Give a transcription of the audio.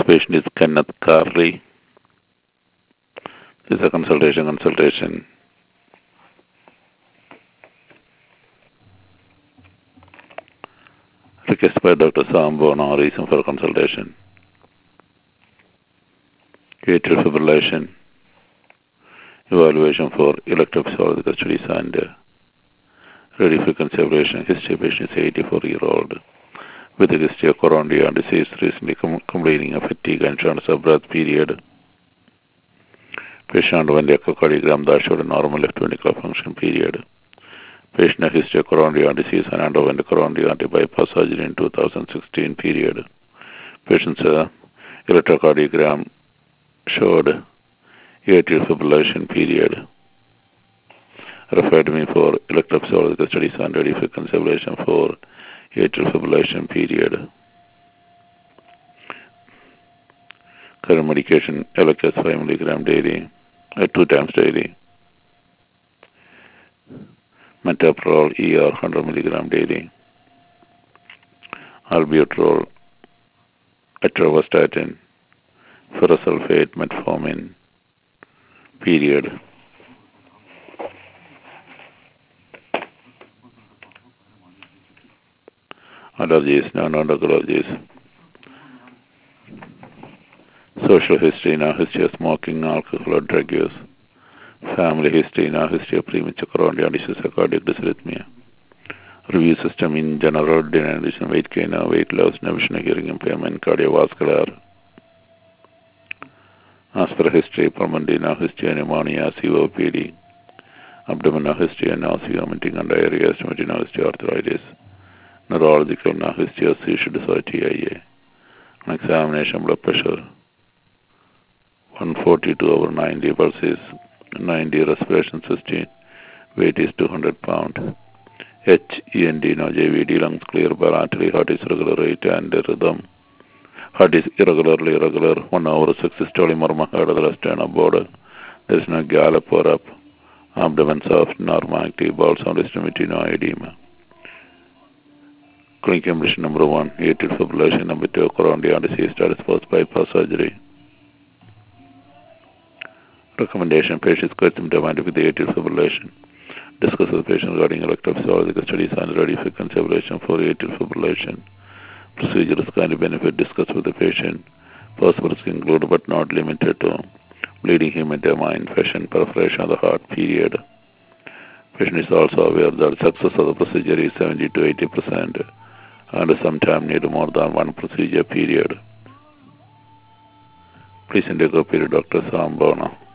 patient is Kenneth Carley. This is a consultation. Request by Dr. Sam Bona, reason for consultation. Atrial fibrillation, evaluation for electrophysiological studies and radiofrequency ablation. History patient is 84-year-old with a history of coronary heart disease, recently complaining of fatigue and shortness of breath period. Patient underwent echocardiogram that showed a normal left ventricular function period. Patient had history of coronary heart disease and underwent coronary artery bypass surgery in 2016 period. Patient's electrocardiogram showed atrial fibrillation period. Referred me for electrophysiological studies and radiofrequency ablation for atrial fibrillation period. Current medication LHS 5 mg daily, 2 times daily. Metoprolol ER 100 mg daily. Albuterol, atorvastatin, ferrosulfate, metformin period. Allergies, non-allergies. Social history, no history of smoking, alcohol or drug use. Family history, no history of premature coronary disease or cardiac dysrhythmia. Review system in general, dehydration, weight gain, weight loss, no vision, hearing impairment, cardiovascular. As per history, pulmonary, no history of pneumonia, COPD. Abdominal history and nausea, vomiting and diarrhea, estimated no history of arthritis. Neurological, no history of seizure disorder, TIA. An examination, blood pressure 142/90, pulse is 90, respiration 16, weight is 200 pounds. HEND, no JVD, lungs clear bilaterally, heart is regular rate and rhythm. Heart is irregular, 1 hour 6 systole, murmur heard of the left and border. There is no gallop or up. Abdomen soft, normal active, bowel sound extremity, no edema. Clinical condition number 1, atrial fibrillation. Number 2, coronary heart disease, status post bypass surgery. Recommendation: patient is quite symptomatic with the atrial fibrillation. Discuss with the patient regarding electrophysiological studies and radiofrequency ablation for atrial fibrillation. Procedure risk and benefit. Discuss with the patient. Possible risk include but not limited to bleeding, hematoma, infection, perforation of the heart, period. Patient is also aware that success of the procedure is 70 to 80% and sometimes need more than one procedure, period. Please indicate Dr. Sam Bona.